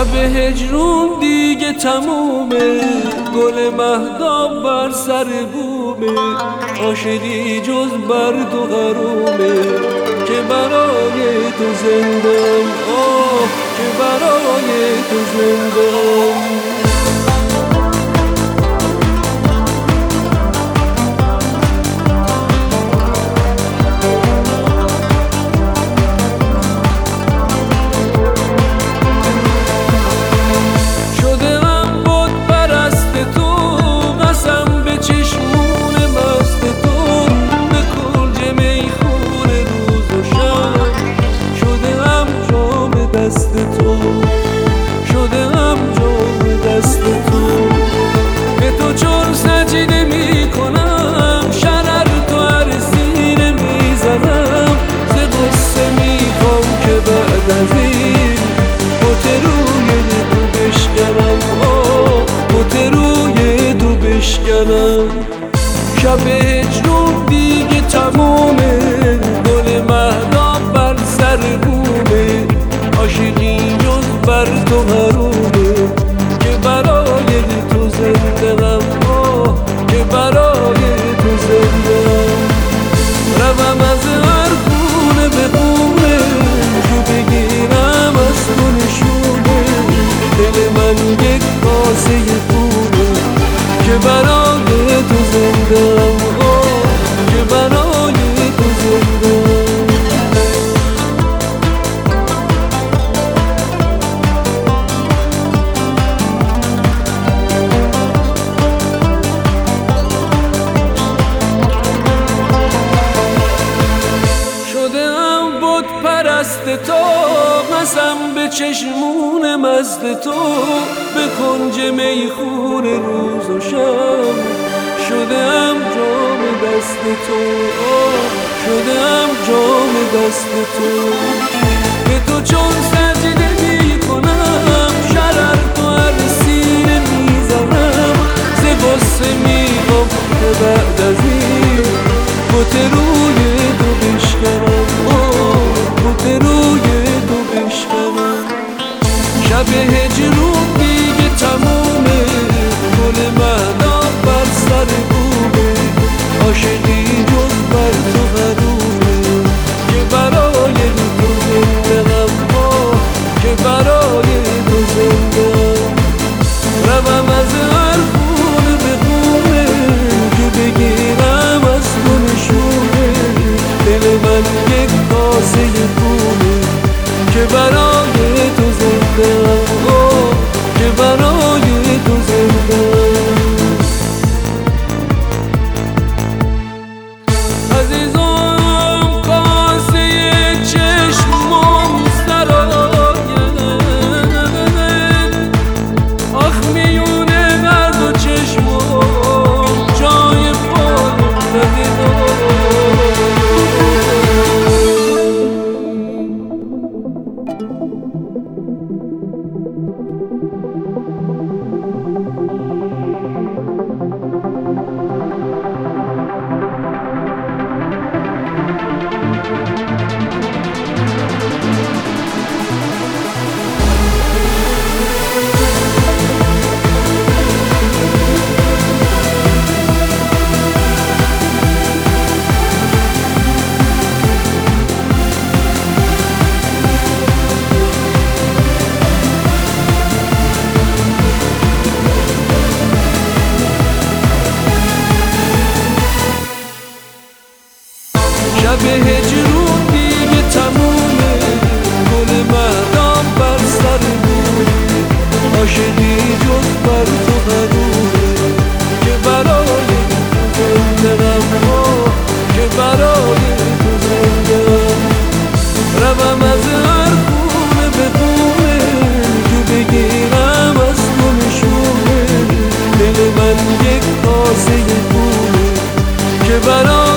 شب هجرون دیگه تمومه، گل مهتاب بر سر بومه، عاشقی جز بر تو غرومه که برای تو زندم، آه که برای تو زندم. دست تو شدم جام دست تو، به تو چون سجده می کنم، شرر تو هر سینه می زنم، ز غصه می خوام که بعد از این بت روی تو بشکنم، آه بت روی تو بشکنم. شب هجرون دیگه تمومه، گل مهتاب بر سر بومه، عاشقی جز بر تو حرومه که برای تو زندم، آه که برای تو زندم. روم از هر خونه به خونه، جو بگیرم از تو نشونه، دل من یک کاسه خونه که برای تو زندم، آه که برای تو زندم. پرست تو قسم به چشمون مست تو، به کنج میخون روز و شب شدم جام دست تو، شدم جام دست تو، به تو چون سجده می کنم، شرر تو هر سینه می زنم، ز غصه می خوام که بعد از این بت روی تو بشکنم، بت روی تو بشکنم. شب هجرون دیگه تمومه، گل مهتاب بر سر بومه، عاشقی جز بر تو حرومه که برای تو زندم، آه که برای تو زندم. روم از هر خونه به خونه، که بگیرم از تو نشونه، دل من یک کاسه خونه که برای تو زندم، آه که برای تو زندم. عزیزم کاسه چشمم سراید، آخ میونه درد و چشمم جای پایم ندیدم. شب هجرون دیگه تمومه، گل مهتاب بر سر بومه، عاشقی جز بر تو حرومه که برای تو زندم، آه که برای تو زندم. روم از هر خونه به خونه، که بگیرم از تو نشونه، دل من یک کاسه خونه که برای